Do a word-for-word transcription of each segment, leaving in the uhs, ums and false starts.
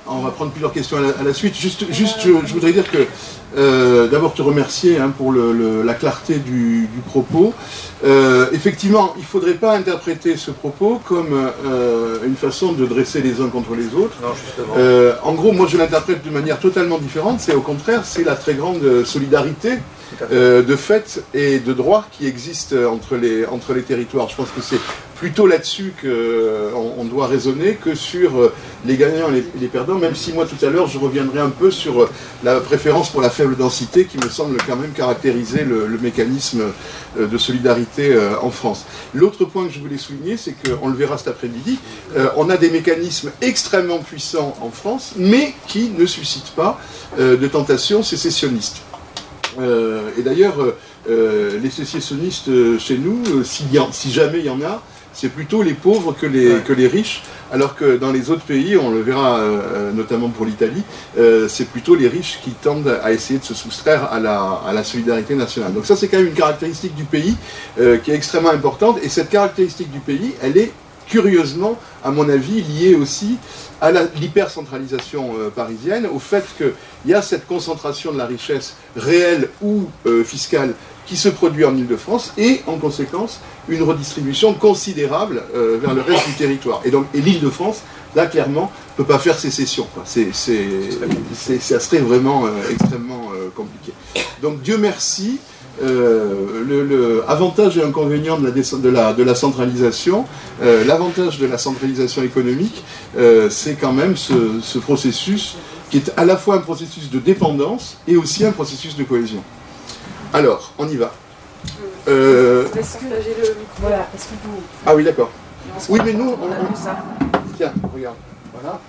on va prendre plusieurs questions à la, à la suite. Juste, juste je, je voudrais dire que, euh, d'abord te remercier hein, pour le, le, la clarté du, du propos. Euh, effectivement, il ne faudrait pas interpréter ce propos comme euh, une façon de dresser les uns contre les autres. Non, justement. Euh, en gros, moi je l'interprète de manière totalement différente. C'est au contraire, c'est la très grande solidarité euh, de fait et de droit qui existe entre les, entre les territoires. Je pense que c'est plutôt là-dessus qu'on on doit raisonner que sur les gagnants et les, les perdants, même si moi tout à l'heure je reviendrai un peu sur la préférence pour la faible densité qui me semble quand même caractériser le, le mécanisme de solidarité en France. L'autre point que je voulais souligner, c'est qu'on le verra cet après-midi, euh, on a des mécanismes extrêmement puissants en France, mais qui ne suscitent pas euh, de tentation sécessionniste. Euh, et d'ailleurs, euh, les sécessionnistes chez nous, euh, si, si jamais il y en a, c'est plutôt les pauvres que les, ouais. que les riches, alors que dans les autres pays, on le verra euh, notamment pour l'Italie, euh, c'est plutôt les riches qui tendent à essayer de se soustraire à la, à la solidarité nationale. Donc ça, c'est quand même une caractéristique du pays euh, qui est extrêmement importante, et cette caractéristique du pays, elle est curieusement, à mon avis, liée aussi à l'hypercentralisation euh, parisienne, au fait qu'il y a cette concentration de la richesse réelle ou euh, fiscale qui se produit en Île-de-France, et en conséquence une redistribution considérable euh, vers le reste du territoire. Et donc, et l'Île-de-France, là clairement, ne peut pas faire sécession. C'est, c'est, c'est, ça serait vraiment euh, extrêmement euh, compliqué. Donc Dieu merci. Euh, le, le avantage et inconvénient de la, de la, de la centralisation, euh, l'avantage de la centralisation économique, euh, c'est quand même ce, ce processus qui est à la fois un processus de dépendance et aussi un processus de cohésion. Alors, on y va. Euh... Est-ce que j'ai le micro ? Voilà. Est-ce que vous... Ah oui, d'accord. Oui, mais nous, on, on... ça. Tiens, regarde. Voilà.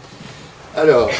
Alors.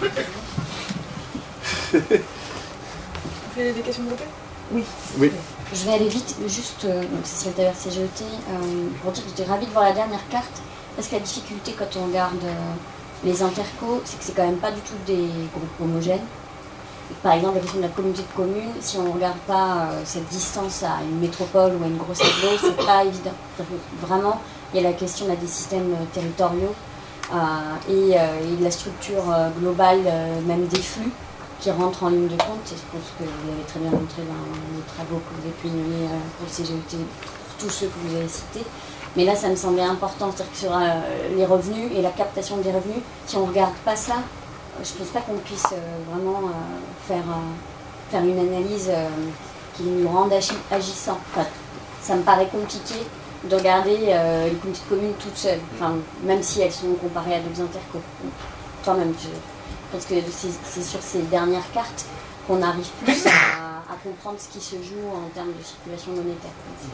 Vous faites des questions de côté ? Oui. Oui. Je vais aller vite, juste, euh, c'est celle de la C G E T, euh, pour dire que j'étais ravie de voir la dernière carte, parce que la difficulté quand on regarde euh, les intercos, c'est que c'est quand même pas du tout des groupes homogènes. Par exemple, la question de la communauté de communes, si on ne regarde pas euh, cette distance à une métropole ou à une grosse aglo, c'est pas évident. Vraiment, il y a la question là, des systèmes territoriaux euh, et, euh, et de la structure euh, globale, euh, même des flux, qui rentrent en ligne de compte. Et je pense que vous l'avez très bien montré dans les travaux que vous avez pu mener euh, pour le C G E T, pour tous ceux que vous avez cités. Mais là, ça me semblait important, c'est-à-dire que sur euh, les revenus et la captation des revenus, si on ne regarde pas ça, je ne pense pas qu'on puisse euh, vraiment euh, faire, euh, faire une analyse euh, qui nous rende agi agissants. Enfin, ça me paraît compliqué de regarder euh, les communautés de communes toutes seules, enfin, même si elles sont comparées à d'autres intercos. Quand même, je pense que c'est sur ces dernières cartes qu'on arrive plus à, à comprendre ce qui se joue en termes de circulation monétaire.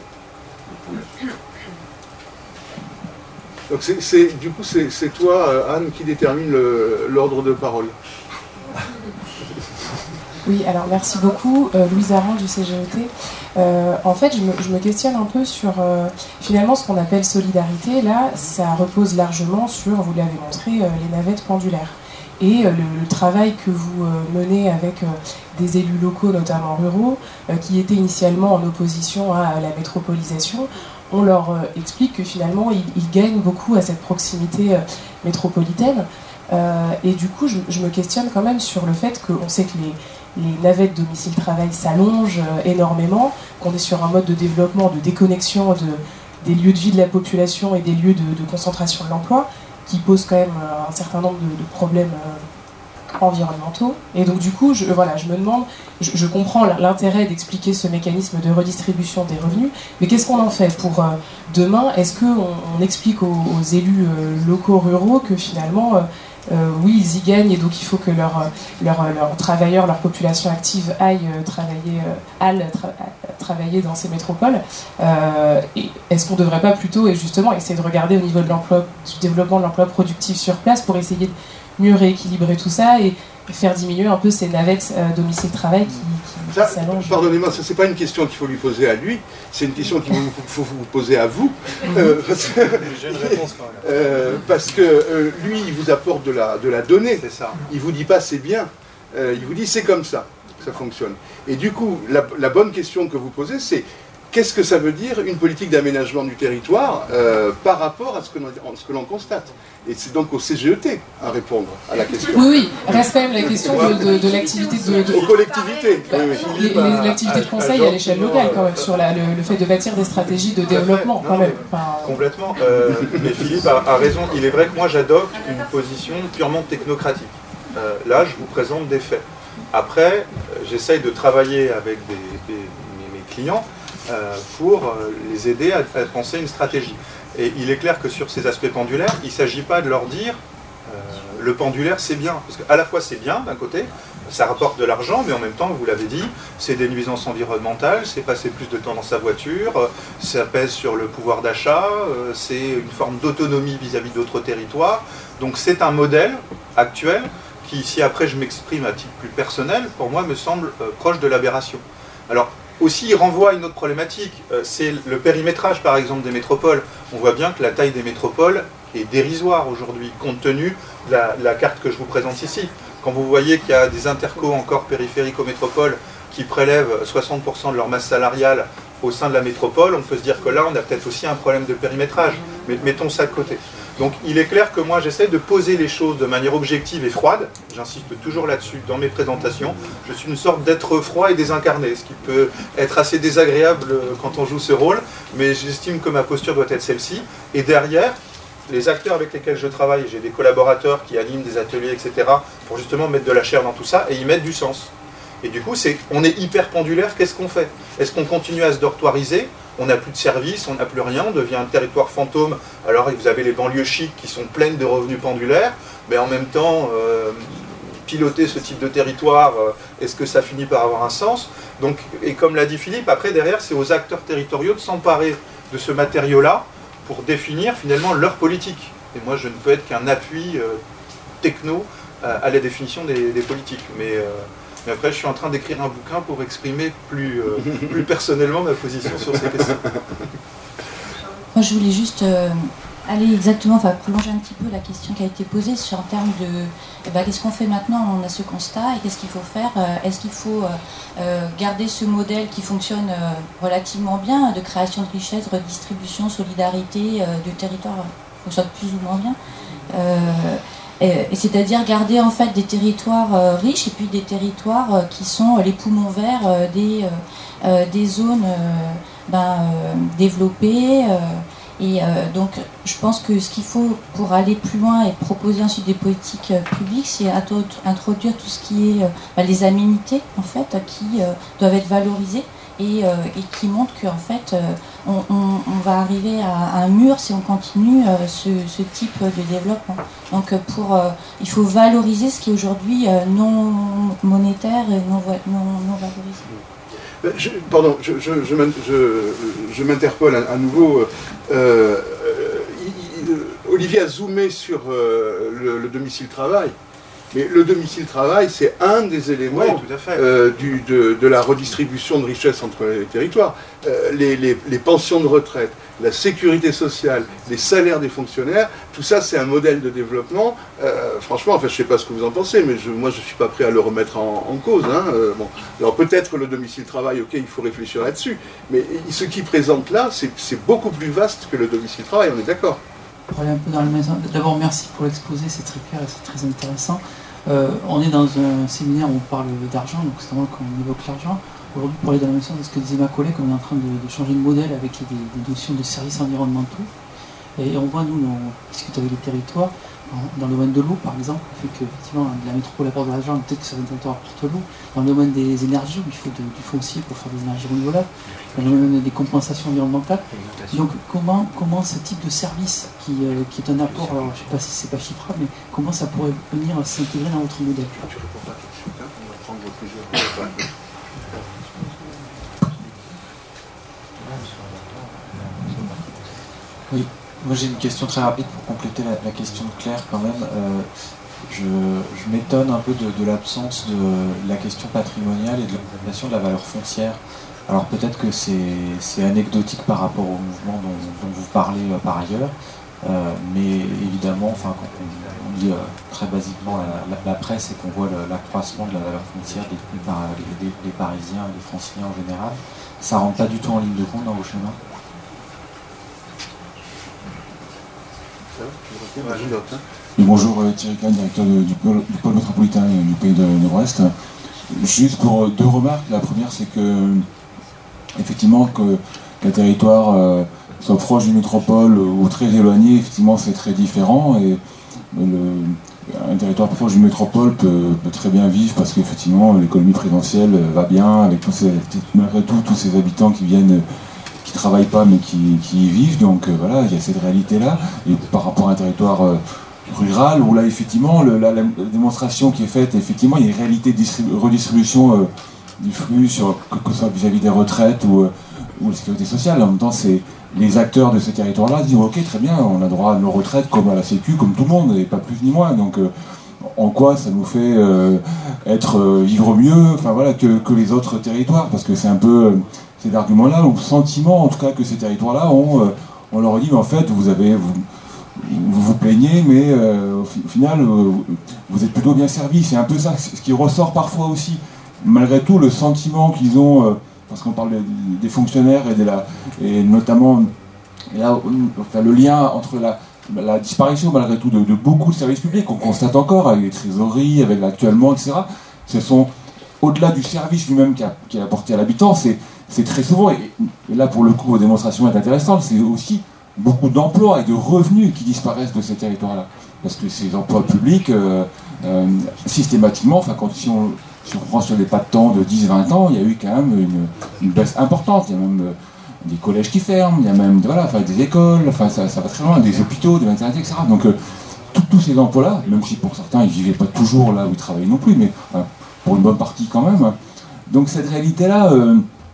Donc c'est, c'est, du coup, c'est, c'est toi, Anne, qui détermine l'ordre de parole. Oui, alors merci beaucoup, euh, Louise Aran du C G E T. Euh, en fait, je me, je me questionne un peu sur, euh, finalement, ce qu'on appelle solidarité. Là, ça repose largement sur, vous l'avez montré, euh, les navettes pendulaires. Et euh, le, le travail que vous euh, menez avec euh, des élus locaux, notamment ruraux, euh, qui étaient initialement en opposition à, à la métropolisation, on leur euh, explique que finalement, ils, ils gagnent beaucoup à cette proximité euh, métropolitaine. Euh, et du coup, je, je me questionne quand même sur le fait qu'on sait que les, les navettes domicile-travail s'allongent euh, énormément, qu'on est sur un mode de développement, de déconnexion de, des lieux de vie de la population et des lieux de, de concentration de l'emploi, qui pose quand même euh, un certain nombre de, de problèmes euh, environnementaux. Et donc du coup, je, voilà, je me demande, je, je comprends l'intérêt d'expliquer ce mécanisme de redistribution des revenus, mais qu'est-ce qu'on en fait pour euh, demain? Est-ce qu'on on explique aux, aux élus euh, locaux ruraux que finalement, euh, euh, oui, ils y gagnent et donc il faut que leurs leur, leur travailleurs, leur population active aillent euh, travailler, euh, aillent tra travailler dans ces métropoles euh, et est-ce qu'on ne devrait pas plutôt, et justement, essayer de regarder au niveau de l'emploi, du développement de l'emploi productif sur place pour essayer de mieux rééquilibrer tout ça et faire diminuer un peu ces navettes euh, domicile-travail qui, qui, qui s'allongent. Pardonnez-moi, ce n'est pas une question qu'il faut lui poser à lui, c'est une question qu'il faut, faut vous poser à vous. Euh, J'ai une réponse quand même. Euh, parce que euh, lui, il vous apporte de la, de la donnée. C'est ça. Il ne vous dit pas c'est bien, euh, il vous dit c'est comme ça que ça fonctionne. Et du coup, la, la bonne question que vous posez, c'est qu'est-ce que ça veut dire une politique d'aménagement du territoire euh, par rapport à ce que, ce que l'on constate? Et c'est donc au C G E T à répondre à la question. Oui, oui, reste quand même la question de, de, de l'activité de, de... Aux collectivités. Bah, oui, oui. L'activité de conseil à l'échelle locale, quand même, sur la, le, le fait de bâtir des stratégies de développement, quand même. Enfin... Complètement. Euh, mais Philippe a, a raison. Il est vrai que moi, j'adopte une position purement technocratique. Euh, là, je vous présente des faits. Après, euh, j'essaye de travailler avec des, des, mes, mes clients euh, pour euh, les aider à, à penser une stratégie. Et il est clair que sur ces aspects pendulaires, il ne s'agit pas de leur dire euh, le pendulaire c'est bien. Parce qu'à la fois c'est bien d'un côté, ça rapporte de l'argent, mais en même temps, vous l'avez dit, c'est des nuisances environnementales, c'est passer plus de temps dans sa voiture, ça pèse sur le pouvoir d'achat, c'est une forme d'autonomie vis-à-vis d'autres territoires. Donc c'est un modèle actuel qui, si après je m'exprime à titre plus personnel, pour moi me semble euh, proche de l'aberration. Alors, aussi, il renvoie à une autre problématique, euh, c'est le périmétrage, par exemple, des métropoles. On voit bien que la taille des métropoles est dérisoire aujourd'hui, compte tenu de la, la carte que je vous présente ici. Quand vous voyez qu'il y a des intercos encore périphériques aux métropoles qui prélèvent soixante pour cent de leur masse salariale au sein de la métropole, on peut se dire que là, on a peut-être aussi un problème de périmétrage. Mais mettons ça de côté. Donc, il est clair que moi, j'essaie de poser les choses de manière objective et froide. J'insiste toujours là-dessus dans mes présentations. Je suis une sorte d'être froid et désincarné, ce qui peut être assez désagréable quand on joue ce rôle, mais j'estime que ma posture doit être celle-ci. Et derrière, les acteurs avec lesquels je travaille, j'ai des collaborateurs qui animent des ateliers, et cetera, pour justement mettre de la chair dans tout ça et y mettre du sens. Et du coup, c'est, on est hyper pendulaire, qu'est-ce qu'on fait? Est-ce qu'on continue à se dortoiriser? On n'a plus de services, on n'a plus rien, on devient un territoire fantôme. Alors vous avez les banlieues chics qui sont pleines de revenus pendulaires, mais en même temps, euh, piloter ce type de territoire, euh, est-ce que ça finit par avoir un sens? Donc, et comme l'a dit Philippe, après derrière, c'est aux acteurs territoriaux de s'emparer de ce matériau-là pour définir finalement leur politique. Et moi, je ne peux être qu'un appui euh, techno euh, à la définition des, des politiques. Mais, euh, mais après, je suis en train d'écrire un bouquin pour exprimer plus, euh, plus personnellement ma position sur ces questions. Moi, je voulais juste euh, aller exactement, enfin prolonger un petit peu la question qui a été posée sur en termes de eh ben, qu'est-ce qu'on fait maintenant? On a ce constat et qu'est-ce qu'il faut faire? euh, Est-ce qu'il faut euh, garder ce modèle qui fonctionne euh, relativement bien, de création de richesse, redistribution, solidarité euh, du territoire, fonctionne plus ou moins bien, euh, et, et c'est-à-dire garder en fait des territoires euh, riches et puis des territoires euh, qui sont les poumons verts euh, des, euh, euh, des zones euh, ben, euh, développées. Euh, Et euh, donc, je pense que ce qu'il faut pour aller plus loin et proposer ensuite des politiques euh, publiques, c'est introduire tout ce qui est euh, bah, les aménités, en fait, qui euh, doivent être valorisées et, euh, et qui montrent qu'en fait, euh, on, on, on va arriver à, à un mur si on continue euh, ce, ce type de développement. Donc, pour, euh, il faut valoriser ce qui est aujourd'hui euh, non monétaire et non, non, non valorisé. Je, pardon, je, je, je, je, je m'interpelle à, à nouveau. Euh, il, il, Olivier a zoomé sur euh, le, le domicile-travail, mais le domicile-travail, c'est un des éléments oui, tout à fait. Euh, du, de, de la redistribution de richesse entre les territoires. Euh, les, les, les pensions de retraite, la sécurité sociale, les salaires des fonctionnaires, tout ça c'est un modèle de développement. Euh, franchement, enfin, je ne sais pas ce que vous en pensez, mais je, moi je ne suis pas prêt à le remettre en, en cause. Hein. Euh, bon. Alors peut-être le domicile-travail, ok, il faut réfléchir là-dessus, mais ce qu'il présente là, c'est beaucoup plus vaste que le domicile-travail, on est d'accord. Pour aller un peu dans le maison, d'abord merci pour l'exposé, c'est très clair et c'est très intéressant. Euh, on est dans un séminaire où on parle d'argent, donc c'est normal qu'on évoque l'argent. Aujourd'hui, pour aller dans la même sens de ce que disait ma collègue, on est en train de, de changer de modèle avec des, des notions de services environnementaux. Et on voit, nous, on discute avec les territoires, dans le domaine de l'eau, par exemple, le fait qu'effectivement, la métropole apporte de l'argent, peut-être que certains territoires apportent l'eau. Dans le domaine des énergies, où il faut de, du foncier pour faire des énergies renouvelables. Dans le domaine des compensations environnementales. Donc, comment, comment ce type de service, qui, euh, qui est un apport, alors, je ne sais pas si c'est pas chiffrable, mais comment ça pourrait venir s'intégrer dans votre modèle? Tu réponds pas tout de suite, hein, on va prendre plusieurs. Oui, moi j'ai une question très rapide pour compléter la, la question de Claire quand même. Euh, je je m'étonne un peu de, de l'absence de la question patrimoniale et de l'augmentation de la valeur foncière. Alors peut-être que c'est anecdotique par rapport au mouvement dont, dont vous parlez euh, par ailleurs, Euh, mais évidemment, enfin, quand on, on lit euh, très basiquement la, la, la presse et qu'on voit l'accroissement de la valeur foncière des, des, des, des Parisiens et des Franciliens en général, ça ne rentre pas du tout en ligne de compte dans vos schémas. Oui, bonjour, Thierry Kahn, directeur de, du, pôle, du pôle métropolitain du pays de, de l'Ouest. Juste pour deux remarques. La première, c'est que, effectivement, que qu'un territoire euh, soit proche d'une métropole ou très éloigné, effectivement, c'est très différent. Et le, un territoire proche d'une métropole peut, peut très bien vivre parce qu'effectivement, l'économie présidentielle va bien, avec tous ces, malgré tout, tous ces habitants qui viennent, qui ne travaillent pas mais qui, qui y vivent. Donc euh, voilà, il y a cette réalité-là. Et par rapport à un territoire euh, rural, où là, effectivement, le, la, la démonstration qui est faite, effectivement, il y a une réalité de redistribution euh, du flux, sur, que, que ce soit vis-à-vis des retraites ou, euh, ou la sécurité sociale. En même temps, c'est les acteurs de ces territoires-là disent ok, très bien, on a droit à nos retraites comme à la Sécu, comme tout le monde, et pas plus ni moins. Donc, euh, en quoi ça nous fait euh, être euh, vivre mieux, enfin voilà, que, que les autres territoires, parce que c'est un peu euh, cet argument-là, ou le sentiment, en tout cas, que ces territoires-là ont. Euh, on leur dit, mais en fait, vous avez, vous, vous, vous plaignez, mais euh, au, fi au final, euh, vous êtes plutôt bien servi. C'est un peu ça, ce qui ressort parfois aussi. Malgré tout, le sentiment qu'ils ont. Euh, parce qu'on parle des fonctionnaires et, de la, et notamment là, enfin, le lien entre la, la disparition malgré tout de, de beaucoup de services publics qu'on constate encore avec les trésoreries, avec l'actuellement, et cetera. Ce sont au-delà du service lui-même qui, qui est apporté à l'habitant, c'est très souvent, et, et là pour le coup, la démonstration est intéressante, c'est aussi beaucoup d'emplois et de revenus qui disparaissent de ces territoires-là. Parce que ces emplois publics, euh, euh, systématiquement, enfin, quand si on Si on prend sur des pas de temps de dix vingt ans, il y a eu quand même une, une baisse importante. Il y a même euh, des collèges qui ferment, il y a même voilà, enfin, des écoles, enfin, ça, ça va très loin, des hôpitaux, des maternités, et cetera. Donc euh, tous ces emplois-là, même si pour certains ils ne vivaient pas toujours là où ils travaillaient non plus, mais enfin, pour une bonne partie quand même. Hein. Donc cette réalité-là, euh,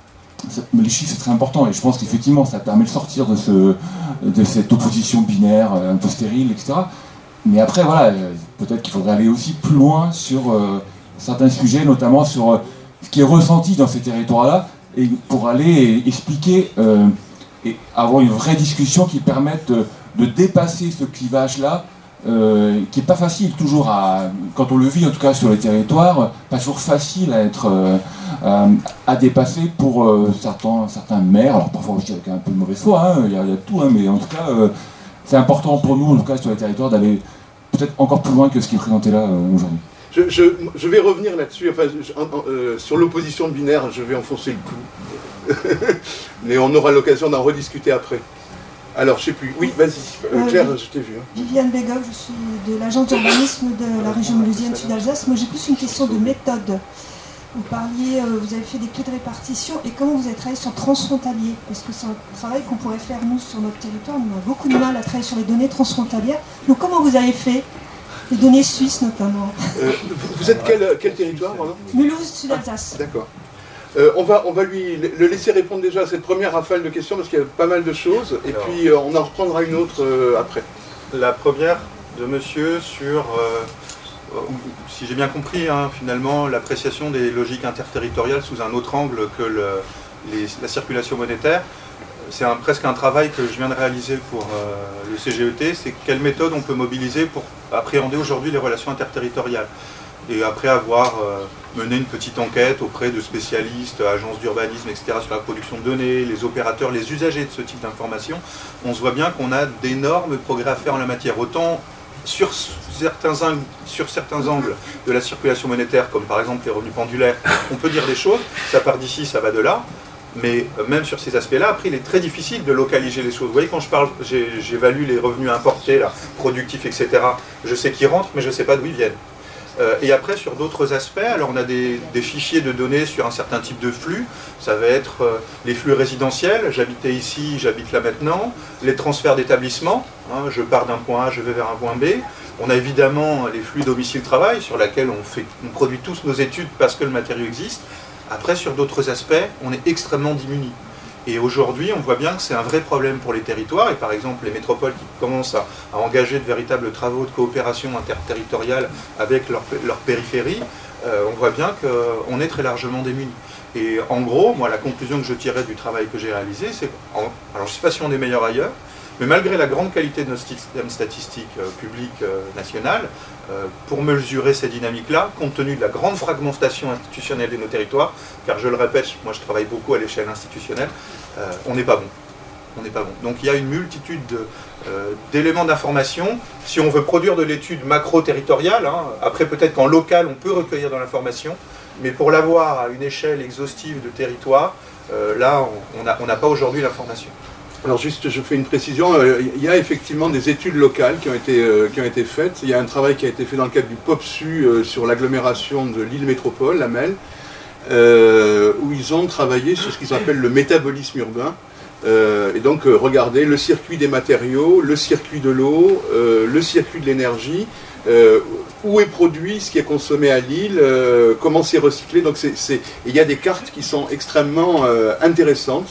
les chiffres c'est très important et je pense qu'effectivement ça permet de sortir de, ce, de cette opposition binaire un peu stérile, et cetera. Mais après, voilà, euh, peut-être qu'il faudrait aller aussi plus loin sur... Euh, certains sujets, notamment sur euh, ce qui est ressenti dans ces territoires-là, et pour aller expliquer euh, et avoir une vraie discussion qui permette de, de dépasser ce clivage-là, euh, qui n'est pas facile toujours à, quand on le vit en tout cas sur les territoires, pas toujours facile à être euh, à, à dépasser pour euh, certains, certains maires, alors parfois aussi avec un peu de mauvaise foi, hein, il y, y a tout, hein, mais en tout cas euh, c'est important pour nous en tout cas sur les territoires d'aller peut-être encore plus loin que ce qui est présenté là euh, aujourd'hui. Je, je, je vais revenir là-dessus, enfin, je, euh, sur l'opposition binaire, je vais enfoncer le clou. Mais on aura l'occasion d'en rediscuter après. Alors, je sais plus. Oui, vas-y. Euh, Claire, euh, je t'ai vu. Hein. Viviane Bégoff, je suis de l'agence d'urbanisme de la région mulhousienne Sud-Alsace. Moi, j'ai plus une question de méthode. Vous parliez, euh, vous avez fait des clés de répartition et comment vous avez travaillé sur transfrontalier? Parce que c'est un travail qu'on pourrait faire, nous, sur notre territoire. On a beaucoup de mal à travailler sur les données transfrontalières. Donc, comment vous avez fait? Les données suisses notamment. Euh, vous êtes quel, quel territoire, pardon? Mulhouse, Sud-Alsace. Ah, d'accord. Euh, on, va, on va lui le laisser répondre déjà à cette première rafale de questions parce qu'il y a pas mal de choses. Et Alors, puis euh, on en reprendra une autre euh, après. La première de monsieur sur, euh, si j'ai bien compris, hein, finalement, l'appréciation des logiques interterritoriales sous un autre angle que le, les, la circulation monétaire. C'est un, presque un travail que je viens de réaliser pour euh, le C G E T, c'est quelle méthode on peut mobiliser pour appréhender aujourd'hui les relations interterritoriales. Et après avoir euh, mené une petite enquête auprès de spécialistes, agences d'urbanisme, et cetera, sur la production de données, les opérateurs, les usagers de ce type d'informations, on se voit bien qu'on a d'énormes progrès à faire en la matière. Autant sur certains, sur certains angles de la circulation monétaire, comme par exemple les revenus pendulaires, on peut dire des choses, ça part d'ici, ça va de là. Mais même sur ces aspects-là, après, il est très difficile de localiser les choses. Vous voyez, quand je parle, j'évalue les revenus importés, là, productifs, et cetera. Je sais qu'ils rentrent, mais je ne sais pas d'où ils viennent. Euh, et après, sur d'autres aspects, alors on a des, des fichiers de données sur un certain type de flux. Ça va être euh, les flux résidentiels, j'habitais ici, j'habite là maintenant. Les transferts d'établissement, hein, je pars d'un point A, je vais vers un point B. On a évidemment les flux domicile-travail, sur lesquels on, fait, on produit tous nos études parce que le matériau existe. Après, sur d'autres aspects, on est extrêmement démunis. Et aujourd'hui, on voit bien que c'est un vrai problème pour les territoires, et par exemple les métropoles qui commencent à, à engager de véritables travaux de coopération interterritoriale avec leur, leur périphérie, euh, on voit bien qu'on est très largement démunis. Et en gros, moi, la conclusion que je tirais du travail que j'ai réalisé, c'est, alors je ne sais pas si on est meilleur ailleurs, Mais malgré la grande qualité de nos systèmes statistiques euh, publics euh, national, euh, pour mesurer ces dynamiques-là, compte tenu de la grande fragmentation institutionnelle de nos territoires, car je le répète, moi je travaille beaucoup à l'échelle institutionnelle, euh, on n'est pas bon. On n'est pas bon. Donc il y a une multitude de, euh, d'éléments d'information. Si on veut produire de l'étude macro-territoriale, hein, après peut-être qu'en local on peut recueillir de l'information, mais pour l'avoir à une échelle exhaustive de territoire, euh, là on n'a on n'a pas aujourd'hui l'information. Alors juste, je fais une précision, il y a effectivement des études locales qui ont été, euh, qui ont été faites. Il y a un travail qui a été fait dans le cadre du POPSU euh, sur l'agglomération de Lille Métropole, la M E L, euh, où ils ont travaillé sur ce qu'ils appellent le métabolisme urbain. Euh, et donc euh, regardez le circuit des matériaux, le circuit de l'eau, euh, le circuit de l'énergie, euh, où est produit ce qui est consommé à Lille, euh, comment c'est recyclé. Donc c'est, c'est... il y a des cartes qui sont extrêmement euh, intéressantes.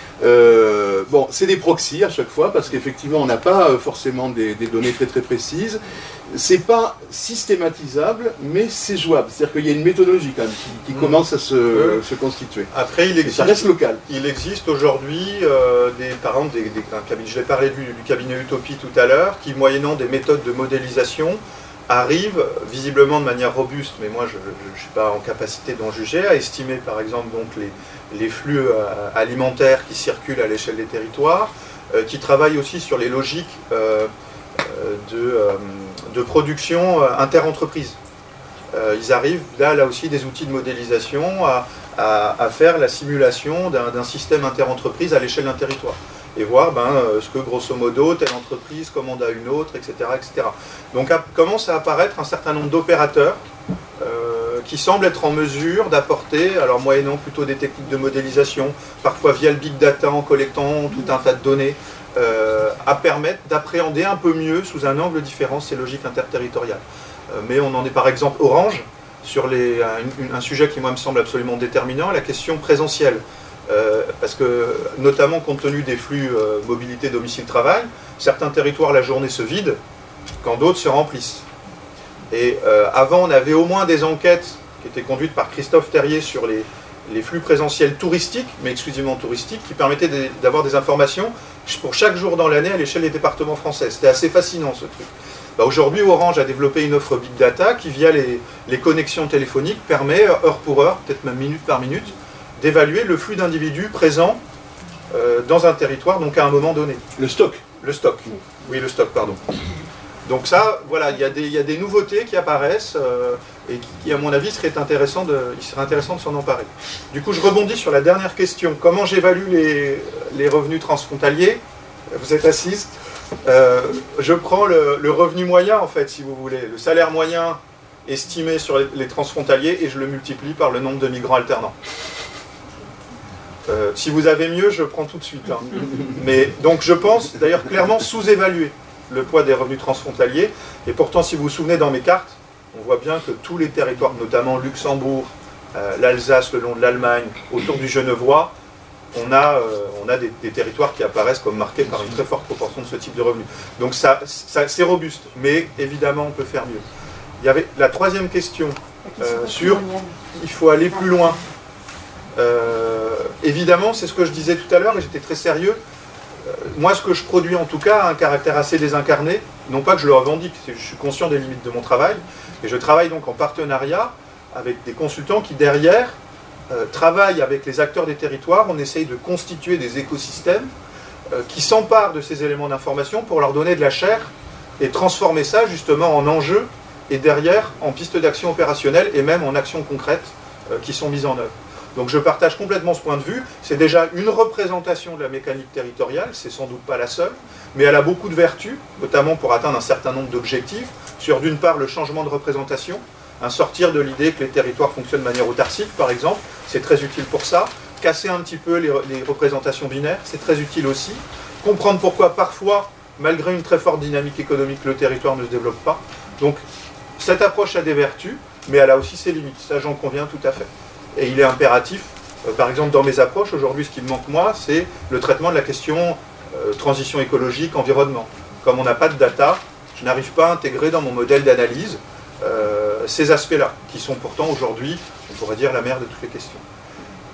Euh, bon, c'est des proxys à chaque fois parce qu'effectivement on n'a pas forcément des, des données très très précises. C'est pas systématisable, mais c'est jouable. C'est-à-dire qu'il y a une méthodologie quand même qui, qui mmh. commence à se, euh, se constituer. Après, il existe, ça reste local. Il existe aujourd'hui, euh, des, par exemple, des, des, un cabinet, je l'ai parlé du, du cabinet Utopie tout à l'heure, qui moyennant des méthodes de modélisation arrivent visiblement de manière robuste, mais moi je ne suis pas en capacité d'en juger, à estimer par exemple donc les, les flux euh, alimentaires qui circulent à l'échelle des territoires, euh, qui travaillent aussi sur les logiques euh, de, euh, de production euh, inter-entreprise. Euh, ils arrivent là, là aussi des outils de modélisation à, à, à faire la simulation d'un, d'un système inter-entreprise à l'échelle d'un territoire. Et voir ben, ce que, grosso modo, telle entreprise commande à une autre, et cetera et cetera. Donc à, commence à apparaître un certain nombre d'opérateurs euh, qui semblent être en mesure d'apporter, alors moyennant plutôt des techniques de modélisation, parfois via le big data en collectant tout un tas de données, euh, à permettre d'appréhender un peu mieux, sous un angle différent, ces logiques interterritoriales. Euh, mais on en est par exemple Orange, sur les, un, un sujet qui moi me semble absolument déterminant, la question présentielle. Euh, parce que, notamment compte tenu des flux euh, mobilité domicile-travail, certains territoires la journée se vident, quand d'autres se remplissent. Et euh, avant, on avait au moins des enquêtes qui étaient conduites par Christophe Terrier sur les, les flux présentiels touristiques, mais exclusivement touristiques, qui permettaient de, d'avoir des informations pour chaque jour dans l'année à l'échelle des départements français. C'était assez fascinant ce truc. Bah, aujourd'hui, Orange a développé une offre Big Data qui, via les, les connexions téléphoniques, permet, heure pour heure, peut-être même minute par minute, d'évaluer le flux d'individus présents euh, dans un territoire, donc à un moment donné. Le stock. Le stock. Oui, le stock, pardon. Donc ça, voilà, il y, y a des nouveautés qui apparaissent euh, et qui, qui, à mon avis, serait intéressant de, il serait intéressant de s'en emparer. Du coup, je rebondis sur la dernière question. Comment j'évalue les, les revenus transfrontaliers? Vous êtes assise. Euh, je prends le, le revenu moyen, en fait, si vous voulez, le salaire moyen estimé sur les, les transfrontaliers, et je le multiplie par le nombre de migrants alternants. Euh, si vous avez mieux, je prends tout de suite. Hein. Mais donc je pense d'ailleurs clairement sous-évaluer le poids des revenus transfrontaliers. Et pourtant, si vous vous souvenez dans mes cartes, on voit bien que tous les territoires, notamment Luxembourg, euh, l'Alsace, le long de l'Allemagne, autour du Genevois, on a, euh, on a des, des territoires qui apparaissent comme marqués par une très forte proportion de ce type de revenus. Donc ça, ça, c'est robuste, mais évidemment on peut faire mieux. Il y avait la troisième question euh, sur il faut aller plus loin. Euh, évidemment, c'est ce que je disais tout à l'heure, et j'étais très sérieux. Euh, moi, ce que je produis, en tout cas, a un caractère assez désincarné. Non pas que je le revendique, je suis conscient des limites de mon travail, et je travaille donc en partenariat avec des consultants qui, derrière, euh, travaillent avec les acteurs des territoires. On essaye de constituer des écosystèmes euh, qui s'emparent de ces éléments d'information pour leur donner de la chair et transformer ça, justement, en enjeux, et derrière, en pistes d'action opérationnelles, et même en actions concrètes euh, qui sont mises en œuvre. Donc je partage complètement ce point de vue. C'est déjà une représentation de la mécanique territoriale, c'est sans doute pas la seule, mais elle a beaucoup de vertus, notamment pour atteindre un certain nombre d'objectifs, sur d'une part le changement de représentation, un sortir de l'idée que les territoires fonctionnent de manière autarcique, par exemple, c'est très utile pour ça, casser un petit peu les, les représentations binaires, c'est très utile aussi, comprendre pourquoi parfois, malgré une très forte dynamique économique, le territoire ne se développe pas. Donc cette approche a des vertus, mais elle a aussi ses limites, ça j'en conviens tout à fait. Et il est impératif, euh, par exemple dans mes approches, aujourd'hui ce qui me manque moi, c'est le traitement de la question euh, transition écologique, environnement. Comme on n'a pas de data, je n'arrive pas à intégrer dans mon modèle d'analyse euh, ces aspects-là, qui sont pourtant aujourd'hui, on pourrait dire, la mère de toutes les questions.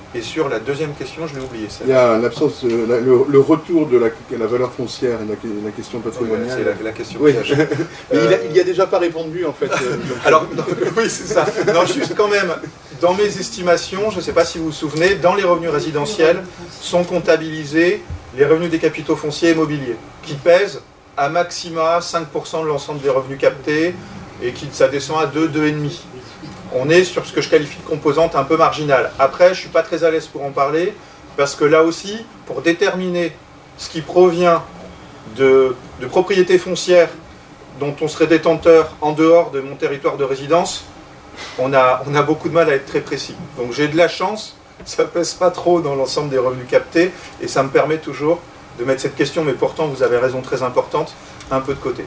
Et sur la deuxième question, je l'ai oublié. Il y a l'absence, euh, la- le, le retour de la, la valeur foncière et la, la question patrimoniale. C'est la, la question Oui. piège. Mais il, a, Euh, il y a déjà pas répondu en fait. euh, donc- Alors, non, oui, c'est ça. Non, juste quand même, dans mes estimations, je ne sais pas si vous vous souvenez, dans les revenus résidentiels sont comptabilisés les revenus des capitaux fonciers et immobiliers, qui pèsent à maxima cinq pour cent de l'ensemble des revenus captés, et qui ça descend à deux, deux virgule cinq. On est sur ce que je qualifie de composante un peu marginale. Après, je ne suis pas très à l'aise pour en parler, parce que là aussi, pour déterminer ce qui provient de, de propriétés foncières dont on serait détenteur en dehors de mon territoire de résidence, on a, on a beaucoup de mal à être très précis. Donc j'ai de la chance, ça ne pèse pas trop dans l'ensemble des revenus captés, et ça me permet toujours de mettre cette question, mais pourtant vous avez raison très importante, un peu de côté.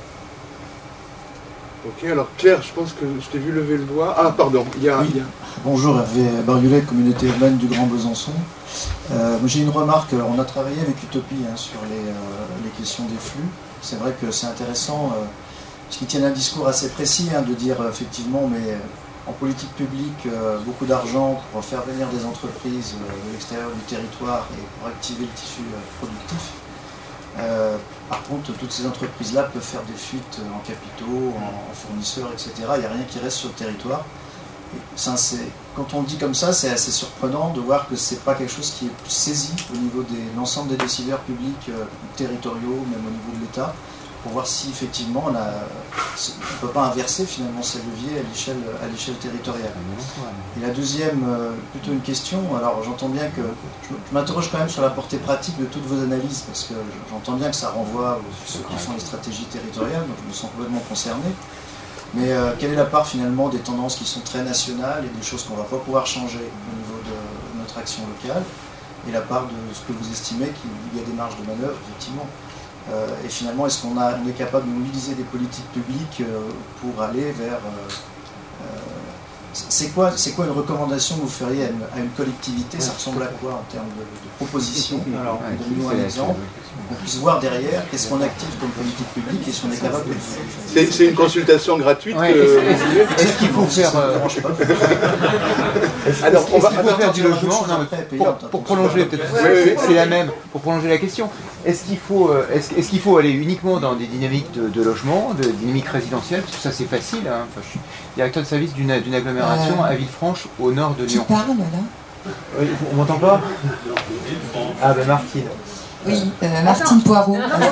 Ok, alors Claire, je pense que je t'ai vu lever le doigt. Ah, pardon, il y a... Oui. il y a- Bonjour, Hervé Barioulet, communauté urbaine du Grand Besançon. Euh, J'ai une remarque, on a travaillé avec Utopie hein, sur les, euh, les questions des flux. C'est vrai que c'est intéressant, euh, parce qu'ils tiennent un discours assez précis, hein, de dire euh, effectivement, mais euh, en politique publique, euh, beaucoup d'argent pour faire venir des entreprises euh, de l'extérieur du territoire et pour activer le tissu euh, productif. Euh, par contre, toutes ces entreprises-là peuvent faire des fuites en capitaux, en, en fournisseurs, et cetera. Il n'y a rien qui reste sur le territoire. Et ça, quand on le dit comme ça, c'est assez surprenant de voir que ce n'est pas quelque chose qui est saisi au niveau de l'ensemble des décideurs publics, euh, territoriaux, même au niveau de l'État, pour voir si effectivement on ne peut pas inverser finalement ces leviers à l'échelle territoriale. Et la deuxième, euh, plutôt une question, alors j'entends bien que, je, je m'interroge quand même sur la portée pratique de toutes vos analyses, parce que j'entends bien que ça renvoie aux ceux qui font les stratégies territoriales, donc je me sens complètement concerné. Mais euh, quelle est la part finalement des tendances qui sont très nationales et des choses qu'on ne va pas pouvoir changer au niveau de notre action locale, et la part de ce que vous estimez qu'il y a des marges de manœuvre, effectivement. Euh, et finalement, est-ce qu'on on est capable de mobiliser des politiques publiques euh, pour aller vers... Euh, euh, c'est quoi, c'est quoi une recommandation que vous feriez à une, à une collectivité? Ça ressemble à quoi en termes de, de propositions? Alors, donnez-nous un exemple. On puisse voir derrière qu'est-ce qu'on active comme politique publique et si on est capable de le faire. C'est une consultation gratuite. Ouais, que... Est-ce qu'il faut faire... Euh... Alors, on va est-ce qu'il faut faire du logement non, mais pour, pour prolonger, peut-être, ouais, c'est la même, pour prolonger la question. Est-ce qu'il faut, est-ce, est-ce qu'il faut aller uniquement dans des dynamiques de, de logement, de dynamiques résidentielles, parce que ça c'est facile, hein. Enfin, je suis directeur de service d'une, d'une agglomération euh, à Villefranche, au nord de Lyon. Qui parle là? Oui, on m'entend pas? Ah ben Martine. Oui, euh, Martine Poirot. Non, mais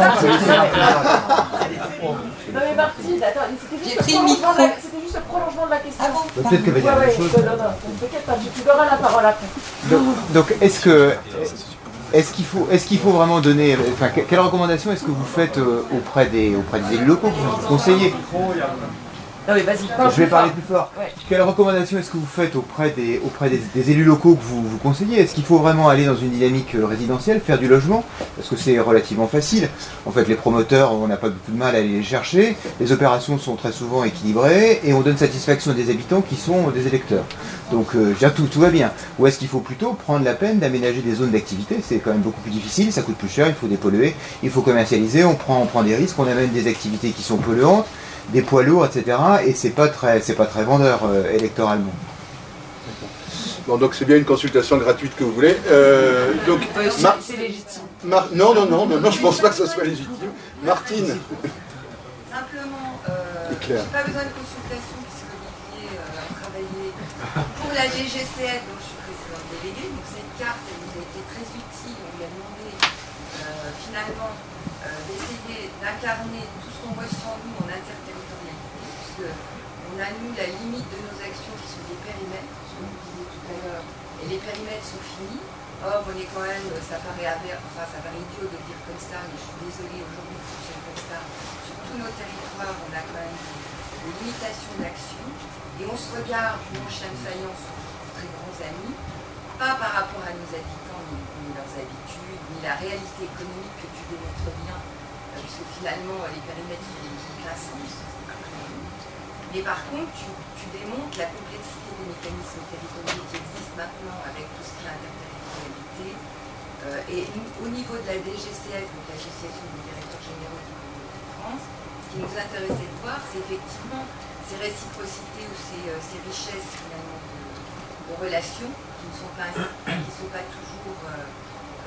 Martine, attends, c'était juste, c'était juste le prolongement de la question. Ah bon, bah, peut-être qu'elle va dire ouais, la même ouais, chose. Non, non, non, t'inquiète pas, tu auras la parole après. Donc, donc est-ce que... Est-ce qu'il faut, est-ce qu'il faut vraiment donner... Enfin, quelle recommandation est-ce que vous faites euh, auprès, des, auprès des élus locaux que vous conseillez? Non mais vas-y, je vais parler plus fort. Ouais. Quelle recommandation est-ce que vous faites auprès des, auprès des, des élus locaux que vous, vous conseillez? Est-ce qu'il faut vraiment aller dans une dynamique résidentielle, faire du logement? Parce que c'est relativement facile. En fait, les promoteurs, on n'a pas beaucoup de mal à aller les chercher. Les opérations sont très souvent équilibrées et on donne satisfaction à des habitants qui sont des électeurs. Donc, euh, tout, tout va bien. Ou est-ce qu'il faut plutôt prendre la peine d'aménager des zones d'activité? C'est quand même beaucoup plus difficile, ça coûte plus cher, il faut dépolluer, il faut commercialiser, on prend, on prend des risques, on amène des activités qui sont polluantes, des poids lourds, et cetera. Et c'est pas très, c'est pas très vendeur euh, électoralement. Bon, donc c'est bien une consultation gratuite que vous voulez. Euh, donc, ouais, Mar- c'est légitime. Mar- non, non, non, non, non, je pense pas que ce soit légitime. Martine. Simplement, euh, j'ai pas besoin de consultation puisque Olivier euh, a travaillé pour la D G C F, donc je suis présidente déléguée. Donc cette carte, elle nous a été très utile. On lui a demandé euh, finalement euh, d'essayer d'incarner tout ce qu'on ressent nous en interterritorialité, puisque on a nous la limite de nos actions qui sont des périmètres, ce que vous disiez tout à l'heure, et les périmètres sont finis. Or, on est quand même, ça paraît, enfin, ça paraît idiot de le dire comme ça, mais je suis désolée, aujourd'hui, on fonctionne comme ça. Sur tous nos territoires, on a quand même des limitations d'action, et on se regarde, mon chien de faïence, très grands amis, pas par rapport à nos habitants, ni, ni leurs habitudes, ni la réalité économique que tu démontres bien, puisque finalement, les périmètres sont des classes. Mais par contre, tu, tu démontres la complexité des mécanismes territoriaux qui existent maintenant avec tout ce qui est interterritorialité. Euh, et nous, au niveau de la D G C F, donc l'Association des directeurs généraux du Communauté de France, ce qui nous intéressait de voir, c'est effectivement ces réciprocités ou ces, euh, ces richesses finalement de, aux relations qui ne sont pas, qui sont pas toujours euh,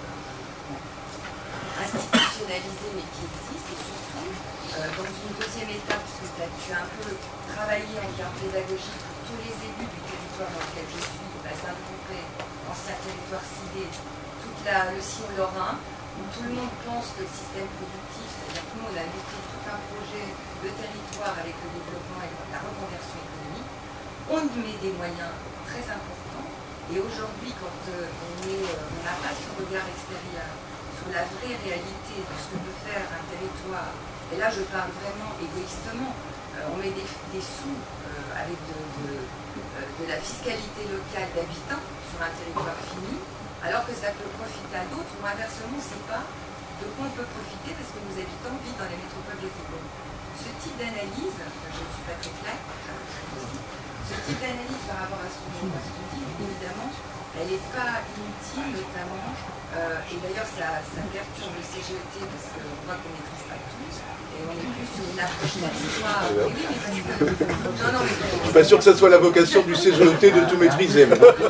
euh, institutionnalisées, mais qui existent, et surtout, euh, dans une deuxième étape, parce que tu as un peu travaillé en termes pédagogiques pour tous les élus du territoire dans lequel je suis, la Saint-Tropez, ancien territoire civil, tout la, le Sillon Lorrain, où tout le monde pense que le système productif, c'est-à-dire que nous, on a monté tout un projet de territoire avec le développement et la reconversion économique, on y met des moyens très importants, et aujourd'hui, quand euh, on est, euh, on n'a pas ce regard extérieur sur la vraie réalité de ce que peut faire un territoire, et là je parle vraiment égoïstement, euh, on met des, des sous euh, avec de, de, euh, de la fiscalité locale d'habitants sur un territoire fini, alors que ça peut profiter à d'autres, ou inversement, on ne sait pas de quoi on peut profiter parce que nos habitants vivent dans les métropoles métropolitaines. Ce type d'analyse, je ne suis pas très claire, ce type d'analyse par rapport à ce qu'on dit, évidemment, elle n'est pas inutile, notamment, euh, et d'ailleurs ça, ça perturbe le C G E T parce qu'on voit qu'on ne maîtrise pas tous, et on est plus sur une approche territoire. Oui, mais parce que... Non, non, mais... Je suis pas sûr que ce soit la vocation du C G E T de tout maîtriser. Mais... Euh,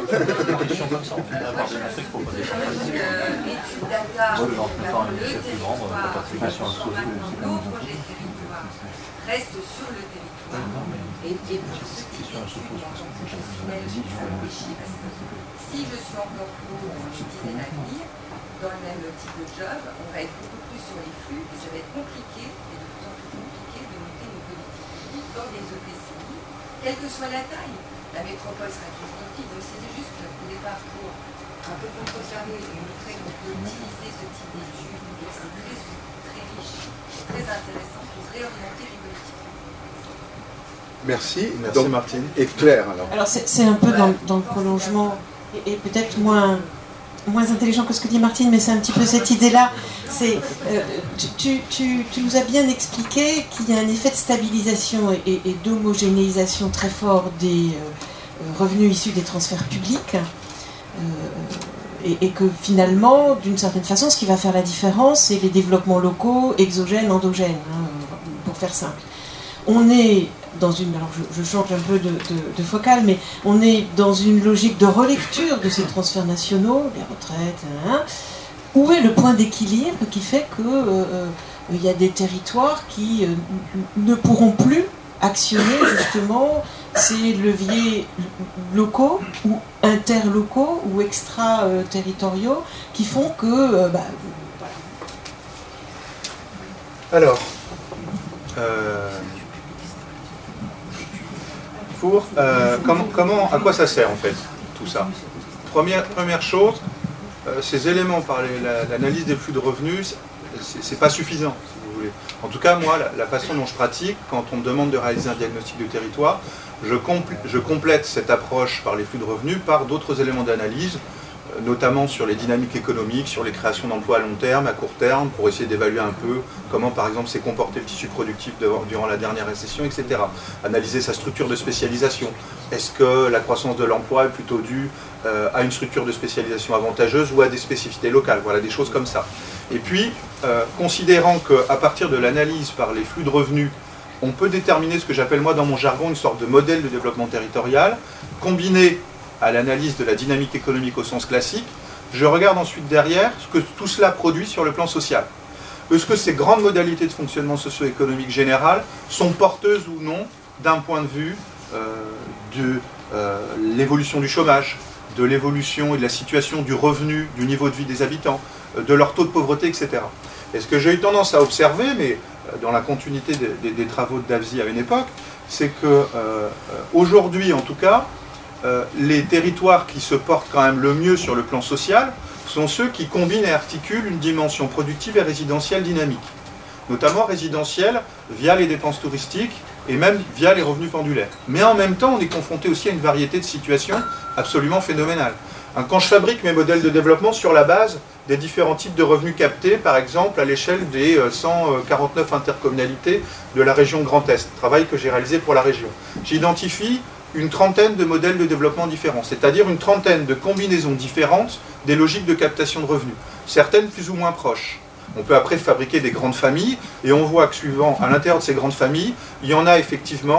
étude data, le territoire, nos projets de territoire restent sur le territoire. Et, et pour ce type d'études, en tant que professionnel, j'ai réfléchi parce que si je suis encore pour utiliser l'avenir, dans le même type de job, on va être beaucoup plus sur les flux et ça va être compliqué, et de plus en plus compliqué, de monter nos politiques publiques dans les E P C I, quelle que soit la taille. La métropole sera toujours petite, donc c'était juste au départ pour un peu contrecarrer et montrer qu'on peut utiliser ce type d'études, et c'est très, très riche, très intéressant pour réorienter les politiques. Merci. Merci donc, Martine. Et Claire, alors. Alors c'est un peu dans, dans le prolongement, et, et peut-être moins, moins intelligent que ce que dit Martine, mais c'est un petit peu cette idée-là. C'est, euh, tu, tu, tu nous as bien expliqué qu'il y a un effet de stabilisation et, et, et d'homogénéisation très fort des euh, revenus issus des transferts publics, euh, et, et que finalement, d'une certaine façon, ce qui va faire la différence, c'est les développements locaux, exogènes, endogènes, hein, pour faire simple. On est dans une, alors je, je change un peu de, de, de focale, mais on est dans une logique de relecture de ces transferts nationaux, les retraites, hein. Où est le point d'équilibre qui fait que euh, il y a des territoires qui euh, ne pourront plus actionner justement ces leviers locaux ou interlocaux ou extra-territoriaux qui font que euh, bah, voilà. Alors euh... Pour, euh, comment, comment, à quoi ça sert en fait tout ça? Première, première chose, euh, ces éléments par l'analyse des flux de revenus, c'est pas suffisant si vous voulez. En tout cas, moi, la, la façon dont je pratique, quand on me demande de réaliser un diagnostic de territoire, je, compl je complète cette approche par les flux de revenus par d'autres éléments d'analyse, euh, notamment sur les dynamiques économiques, sur les créations d'emplois à long terme, à court terme, pour essayer d'évaluer un peu comment, par exemple, s'est comporté le tissu productif de, durant la dernière récession, et cetera. Analyser sa structure de spécialisation. Est-ce que la croissance de l'emploi est plutôt due euh, à une structure de spécialisation avantageuse ou à des spécificités locales? Voilà, des choses comme ça. Et puis, euh, considérant qu'à partir de l'analyse par les flux de revenus, on peut déterminer ce que j'appelle moi dans mon jargon une sorte de modèle de développement territorial, combiné à l'analyse de la dynamique économique au sens classique, je regarde ensuite derrière ce que tout cela produit sur le plan social. Est-ce que ces grandes modalités de fonctionnement socio-économique général sont porteuses ou non d'un point de vue euh, de euh, l'évolution du chômage, de l'évolution et de la situation du revenu, du niveau de vie des habitants, euh, de leur taux de pauvreté, et cetera. Et ce que j'ai eu tendance à observer, mais euh, dans la continuité des, des, des travaux de Davzy à une époque, c'est que euh, aujourd'hui en tout cas, euh, les territoires qui se portent quand même le mieux sur le plan social sont ceux qui combinent et articulent une dimension productive et résidentielle dynamique. Notamment résidentielle via les dépenses touristiques et même via les revenus pendulaires. Mais en même temps, on est confronté aussi à une variété de situations absolument phénoménales. Quand je fabrique mes modèles de développement sur la base des différents types de revenus captés, par exemple à l'échelle des cent quarante-neuf intercommunalités de la région Grand Est, travail que j'ai réalisé pour la région, j'identifie une trentaine de modèles de développement différents, c'est-à-dire une trentaine de combinaisons différentes des logiques de captation de revenus, certaines plus ou moins proches. On peut après fabriquer des grandes familles, et on voit que suivant, à l'intérieur de ces grandes familles, il y en a effectivement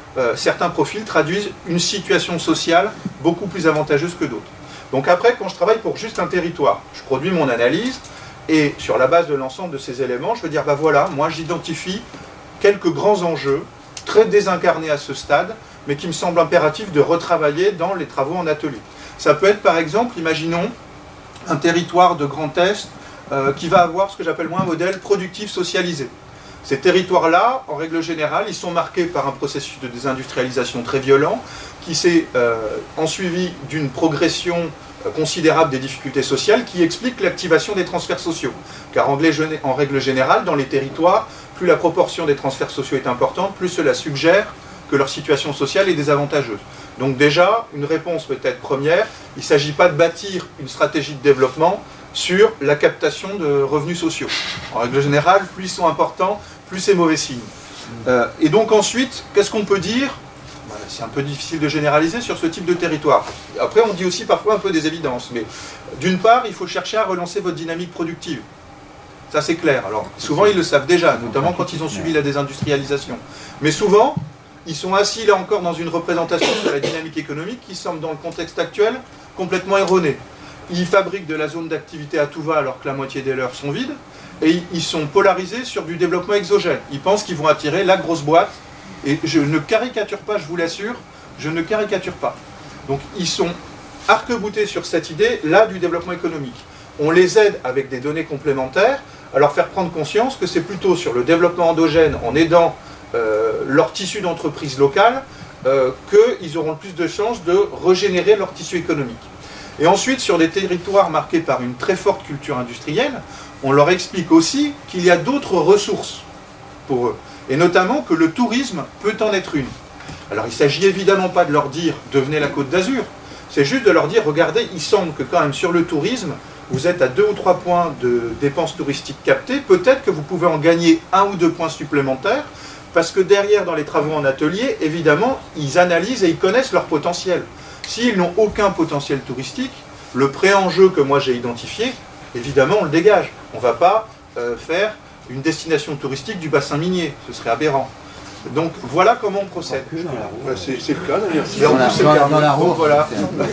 euh, certains profils traduisent une situation sociale beaucoup plus avantageuse que d'autres. Donc après, quand je travaille pour juste un territoire, je produis mon analyse, et sur la base de l'ensemble de ces éléments, je veux dire, bah voilà, moi j'identifie quelques grands enjeux, très désincarnés à ce stade, mais qui me semblent impératifs de retravailler dans les travaux en atelier. Ça peut être par exemple, imaginons, un territoire de Grand Est euh, qui va avoir ce que j'appelle moi un modèle productif socialisé. Ces territoires-là, en règle générale, ils sont marqués par un processus de désindustrialisation très violent, qui s'est euh, ensuivi d'une progression euh, considérable des difficultés sociales, qui explique l'activation des transferts sociaux. Car en, en règle générale, dans les territoires, plus la proportion des transferts sociaux est importante, plus cela suggère que leur situation sociale est désavantageuse. Donc déjà, une réponse peut-être première, il ne s'agit pas de bâtir une stratégie de développement sur la captation de revenus sociaux. En règle générale, plus ils sont importants, plus c'est mauvais signe. Euh, et donc ensuite, qu'est-ce qu'on peut dire? Voilà, c'est un peu difficile de généraliser sur ce type de territoire. Après, on dit aussi parfois un peu des évidences, mais d'une part, il faut chercher à relancer votre dynamique productive. Ça, c'est clair. Alors, souvent, ils le savent déjà, notamment quand ils ont subi la désindustrialisation. Mais souvent, ils sont assis, là encore, dans une représentation de la dynamique économique qui semble, dans le contexte actuel, complètement erronée. Ils fabriquent de la zone d'activité à tout va alors que la moitié des leurs sont vides, et ils sont polarisés sur du développement exogène. Ils pensent qu'ils vont attirer la grosse boîte, et je ne caricature pas, je vous l'assure, je ne caricature pas. Donc, ils sont arc-boutés sur cette idée, là, du développement économique. On les aide avec des données complémentaires à leur faire prendre conscience que c'est plutôt sur le développement endogène, en aidant euh, leur tissu d'entreprise locale, euh, qu'ils auront le plus de chances de régénérer leur tissu économique. Et ensuite, sur des territoires marqués par une très forte culture industrielle, on leur explique aussi qu'il y a d'autres ressources pour eux, et notamment que le tourisme peut en être une. Alors il ne s'agit évidemment pas de leur dire « devenez la Côte d'Azur », c'est juste de leur dire « regardez, il semble que quand même sur le tourisme, vous êtes à deux ou trois points de dépenses touristiques captées, peut-être que vous pouvez en gagner un ou deux points supplémentaires, parce que derrière, dans les travaux en atelier, évidemment, ils analysent et ils connaissent leur potentiel. S'ils n'ont aucun potentiel touristique, le pré-enjeu que moi j'ai identifié, évidemment, on le dégage. On ne va pas euh, faire une destination touristique du bassin minier, ce serait aberrant. Donc voilà comment on procède. C'est le cas d'ailleurs. Mais en plus, c'est le cas. Dans la roue, voilà.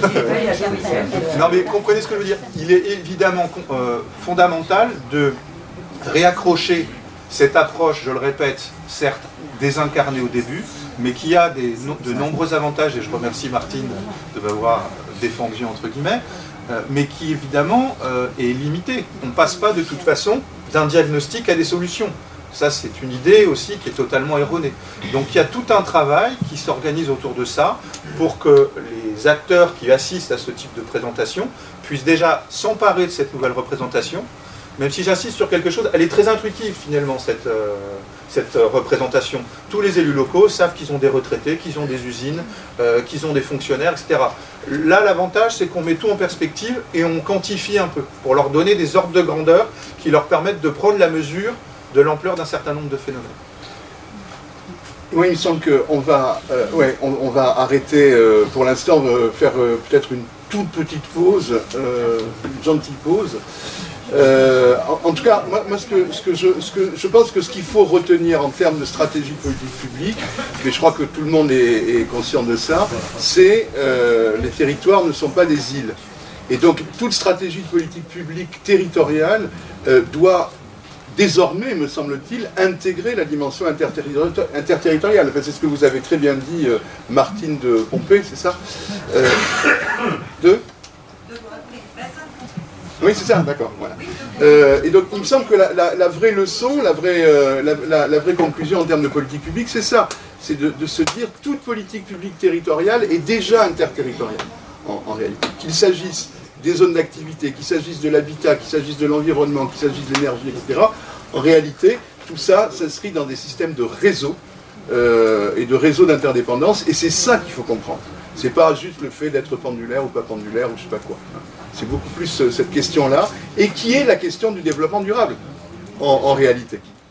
Non mais comprenez ce que je veux dire. Il est évidemment euh, fondamental de réaccrocher cette approche, je le répète, certes désincarnée au début, mais qui a des, de nombreux avantages, et je remercie Martine de m'avoir défendu entre guillemets, euh, mais qui évidemment euh, est limitée. On ne passe pas de toute façon d'un diagnostic à des solutions. Ça, c'est une idée aussi qui est totalement erronée. Donc il y a tout un travail qui s'organise autour de ça pour que les acteurs qui assistent à ce type de présentation puissent déjà s'emparer de cette nouvelle représentation, même si j'insiste sur quelque chose, elle est très intuitive finalement, cette, euh, cette euh, représentation. Tous les élus locaux savent qu'ils ont des retraités, qu'ils ont des usines, euh, qu'ils ont des fonctionnaires, et cetera. Là, l'avantage, c'est qu'on met tout en perspective et on quantifie un peu, pour leur donner des ordres de grandeur qui leur permettent de prendre la mesure de l'ampleur d'un certain nombre de phénomènes. Oui, il me semble qu'on va, euh, ouais, on, on va arrêter euh, pour l'instant, euh, faire euh, peut-être une toute petite pause, euh, une gentille pause. Euh, en, en tout cas, moi, moi ce, que, ce, que je, ce que je pense que ce qu'il faut retenir en termes de stratégie politique publique, mais je crois que tout le monde est, est conscient de ça, c'est euh, les territoires ne sont pas des îles. Et donc toute stratégie de politique publique territoriale euh, doit désormais, me semble-t-il, intégrer la dimension interterritoriale. Enfin, c'est ce que vous avez très bien dit, euh, Martine de Pompée, c'est ça euh, De Oui, c'est ça, d'accord. Voilà. Euh, et donc, il me semble que la, la, la vraie leçon, la vraie, euh, la, la, la vraie conclusion en termes de politique publique, c'est ça. C'est de, de se dire que toute politique publique territoriale est déjà interterritoriale, en, en réalité. Qu'il s'agisse des zones d'activité, qu'il s'agisse de l'habitat, qu'il s'agisse de l'environnement, qu'il s'agisse de l'énergie, et cetera. En réalité, tout ça s'inscrit dans des systèmes de réseaux euh, et de réseaux d'interdépendance, et c'est ça qu'il faut comprendre. C'est pas juste le fait d'être pendulaire ou pas pendulaire ou je sais pas quoi. C'est beaucoup plus euh, cette question-là, et qui est la question du développement durable, en, en réalité.